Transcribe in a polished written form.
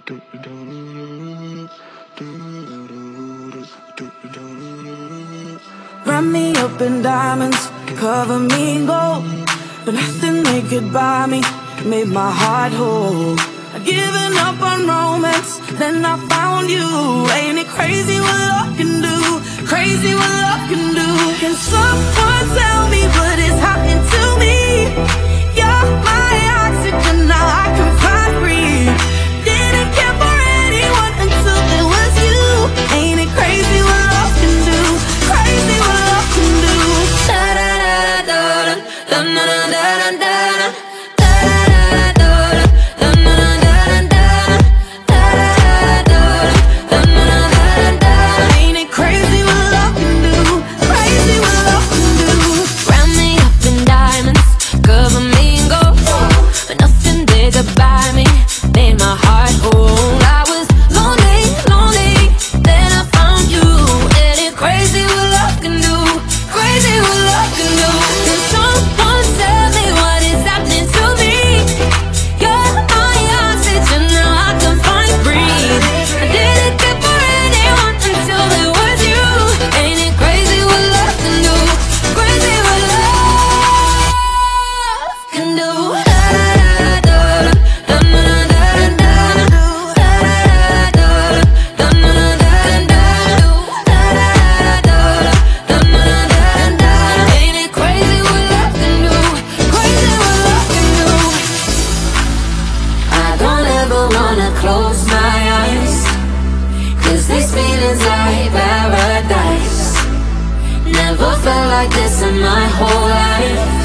Wrap me up in diamonds, cover me in gold, but nothing they could buy me made my heart whole. I'd given up on romance, then I found you. Ain't it crazy what love can do? Crazy what love can do. Can someone tell me what is happening to me? You're my oxygen, now I can find breathe. Didn't care for anyone until it was you. Ain't it crazy what love can do? Crazy what love can do. Da da da da da da da da da da. Close my eyes, 'cause these feelings are paradise. Never felt like this in my whole life.